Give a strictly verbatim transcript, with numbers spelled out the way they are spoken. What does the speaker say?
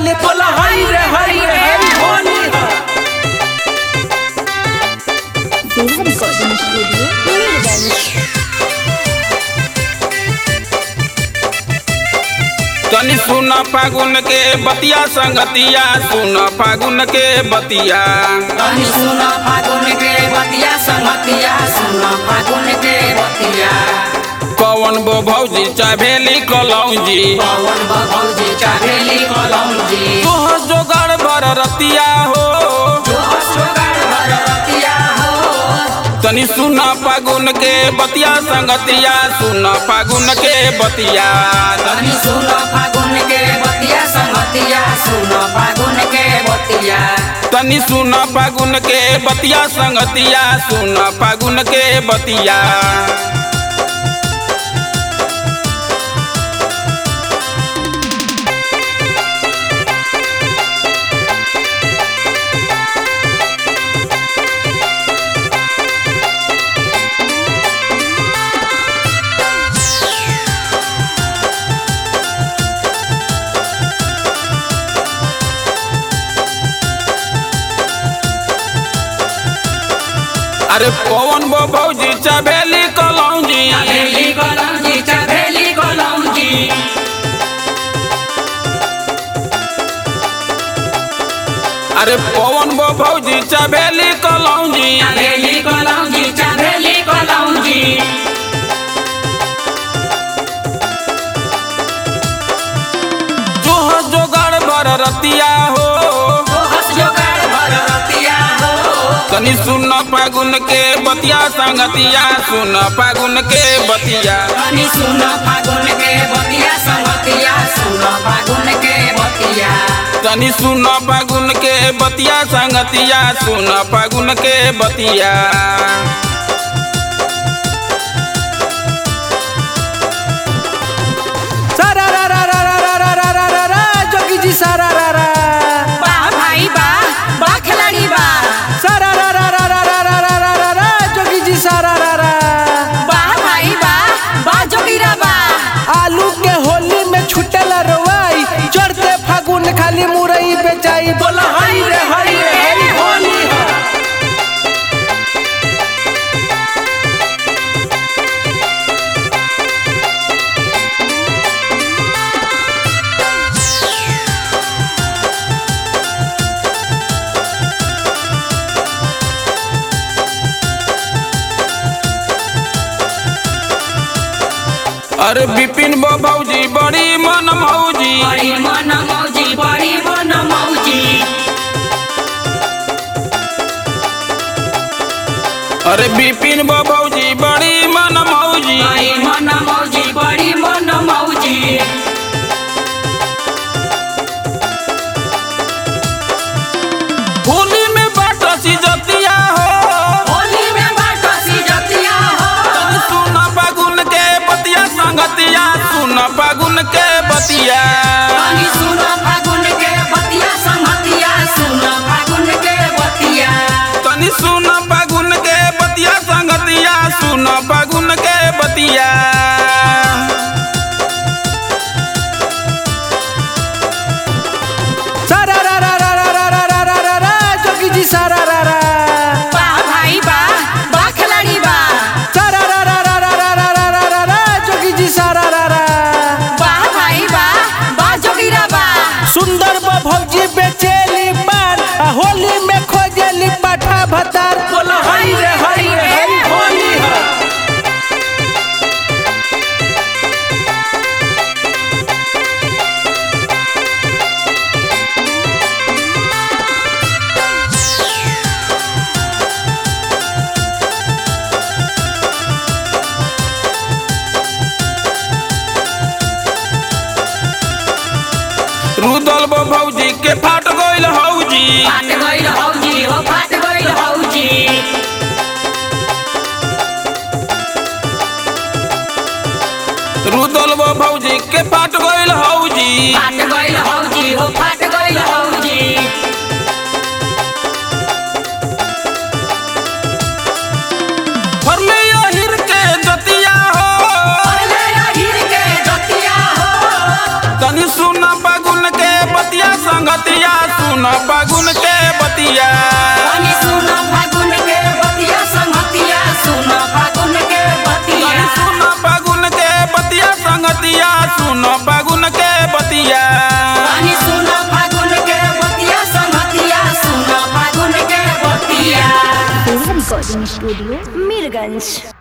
डाली बोला हरी रे हरी रे हरी होली रिकॉर्डिंग स्टूडियो तनी सुन फागुन के बतिया संगतिया सुन फागुन के बतिया तनी सुन फागुन के बतिया संगतिया सुन फागुन के बतिया कौन बो भौजी चाभेली कलौजी कौन बो भौजी चाभेली कलौजी तोहर जोगाड़ भर रतिया हो तोहर जोगाड़ भर रतिया हो तनी सुन फागुन के बतिया संगतिया सुन फागुन के बतिया तनी सुन फागुन के बतिया संगतिया सुन फागुन के बतिया तनी सुन फागुन के बतिया संगतिया सुन फागुन के बतिया अरे पवन बो भौजी चाभेली कलौजी चाभेली कलौजी चाभेली कलौजी अरे पवन बो भौजी चाभेली कलौजी चाभेली कलौजी चाभेली कलौजी जोह जोगाड़ भर रतिया हो तोहर जोगाड़ भर रतिया हो तनी सुन फागुन के बतिया संगतिया सुन फागुन के बतिया तनी सुन फागुन के बतिया संगतिया सुन फागुन के बतिया तनी सुन फागुन के बतिया संगतिया सुन फागुन के बतिया सारा रा रा रा रा रा रा रा रा रा जोगी जी सारा रा रा वाह भाई वाह वाह खिलाड़ी वाह सारा रा रा रा रा रा रा रा रा रा रा जोगी जी सारा रा रा वाह भाई वाह वाह जोगीरा वाह आलू के होली में छुटेला रवाई चढ़ते फागुन खाली मुरई बेचाई बोला हरी रे हरी रे हरी होली अरे बिपिन बो भौजी बड़ी मन मौजी बड़ी मन मौजी बड़ी मन मौजी अरे बिपिन बो भौजी बड़ी मन मौजी बड़ी मन मौजी बड़ी मन मौजी होली में बाटसी जतिया हो होली में बाटसी जतिया हो तनी सुन फागुन के बतिया संगतिया सुन फागुन के बतिया तनी सुन फागुन के बतिया संगतिया सुन फागुन के बतिया तनी सुन फागुन के बतिया संगतिया सुन फागुन के बतिया सारा रा रा रा रा रा रा रा रा रा जोगी जी सारा रा रा वाह भाई वाह वाह खिलाड़ी वाह सारा रा रा रा रा रा रा रा रा रा रा जोगी जी सारा रा रा वाह भाई वाह वाह जोगीरा वाह सुंदर बो भौजी बेचेली पान आ होली में खोजेली पाठा भतार बोला हरी रे हरी रे हरी होली रुदल बो भौजी के फाट गइल हौजी फाट गइल हौजी हो फाट गइल हौजी रुदल बो भौजी के फाट गइल हौजी फाट गइल हौजी हो फाट गइल हौजी फरले अहिर के जतिया हो अरे हिर के जतिया हो तनी सुन फागुन के बतिया संग सुन फागुन के बतिया तनी सुन फागुन के बतिया संगतिया सुन फागुन के बतिया सुन फागुन के बतिया संगतिया सुन फागुन के बतिया तनी सुन फागुन के बतिया संगतिया सुन फागुन के बतिया रिकॉर्डिंग स्टूडियो मीरगंज।